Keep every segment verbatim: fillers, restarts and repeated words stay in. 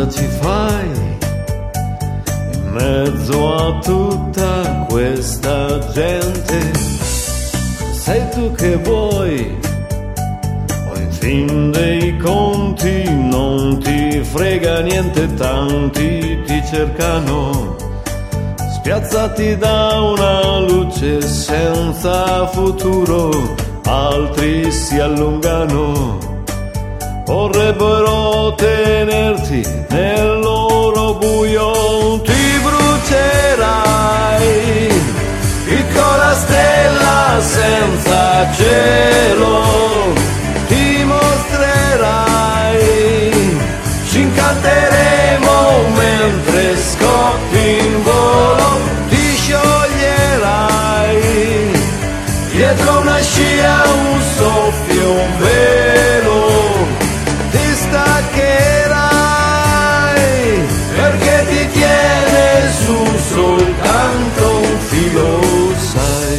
cosa ci fai in mezzo a tutta questa gente? Sei tu che vuoi, o in fin dei conti non ti frega niente, tanti ti cercano, spiazzati da una luce senza futuro, altri si allungano, vorrebbero tenerti nel loro buio. Ti brucerai, piccola stella senza cielo, ti mostrerai, ci incanteremo mentre scoppi in volo, ti scioglierai, dietro una scia un soffio, un velo, ti staccherai, perché ti tiene su soltanto un filo, sai.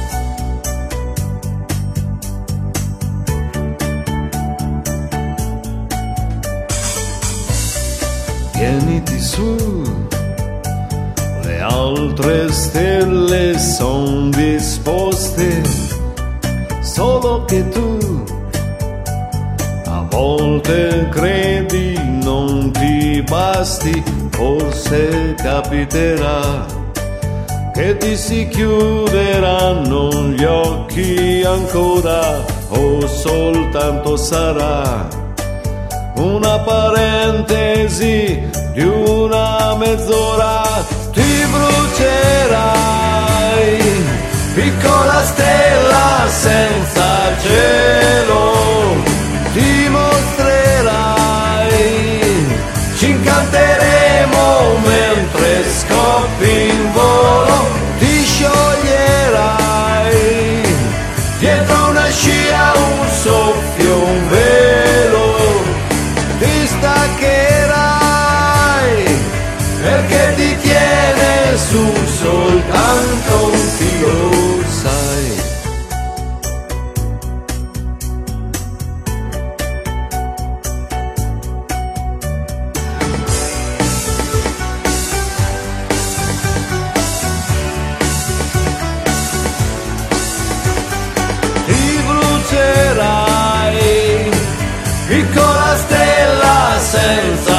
Tieniti su, le altre stelle son disposte, solo che tu a volte credi non ti basti, forse capiterà che ti si chiuderanno gli occhi ancora, o soltanto sarà una parentesi di una mezz'ora. Ti brucerai, piccola stella senza cielo, ti mostrerai, ci incanteremo mentre scoppi in volo, ti scioglierai, dietro una scia un soffio, un velo, ti staccherai, perché ti tiene su soltanto un filo, sai. Ti brucerai, piccola stella senza